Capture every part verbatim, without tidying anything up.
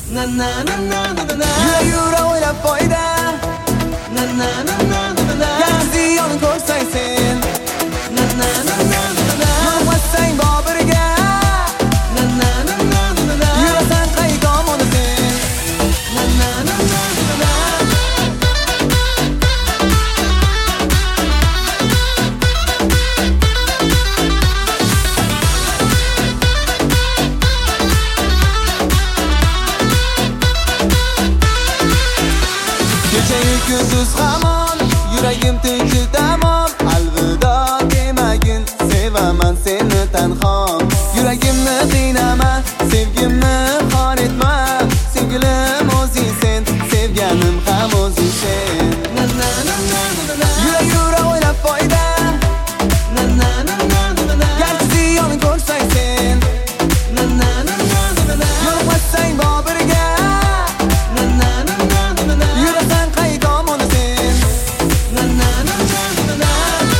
Na na na na na na na. Yura yura o'ylab foyda. Na na na na na na na. Gar ziyon ko'rsang sen. Na na na na na na. Yo'qmasang Bobirga. Na na na na na na. Yurasan qaydom sen. Na na na na na na. Kechayu kunduz hamon yuragim tinchli tamom. Alvido demagin, sevaman seni tanhom. Yuragimni qiynama, sevgimni xor etma. Sevgilim o'zing sen, sevganim ham o'zing sen. Na na na na na na. Yura yura o'ylab foyda. Na na na na na na. Garchi ziyon ko'rsang sen. Na na na na na na. Yo'qmasang Bobirga. Na na na na na na. Yurasan qaydom sen. Na na na na na na.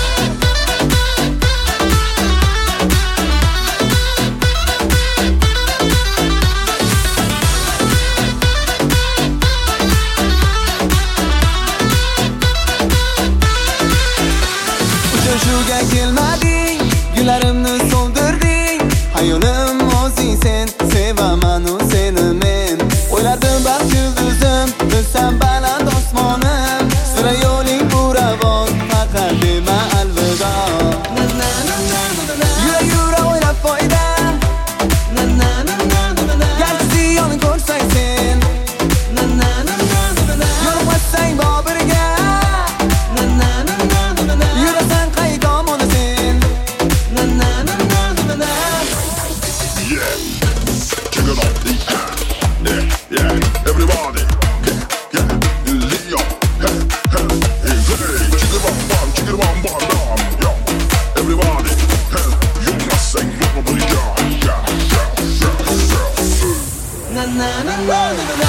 Uchrashuvga kelmading, gullarimni so'ndirding. Hayolim o'zing sen, sevaman u seni men. O'ylardim baxt yulduzim, bilsam baland osmonim. Sira yo'ling bu ravon, faqat dema alvido. Na na na na na na. Yura yura o'ylab foyda. Na na na na na na. Garchi ziyon ko'rsang sen. Na na na na na na. Yo'qmasang Bobirga. Na na na na na na. Yurasan qaydom sen. Na na na na na na. Yeah, kick it off the yeah, yeah, everybody, yeah, yeah, Leo, hey, hey, hey, hey, kick it bam bam, kick it bam bam bam, yo, everybody, hey, you must sing, everybody, yeah, yeah, yeah, yeah, yeah. Na na na na na na.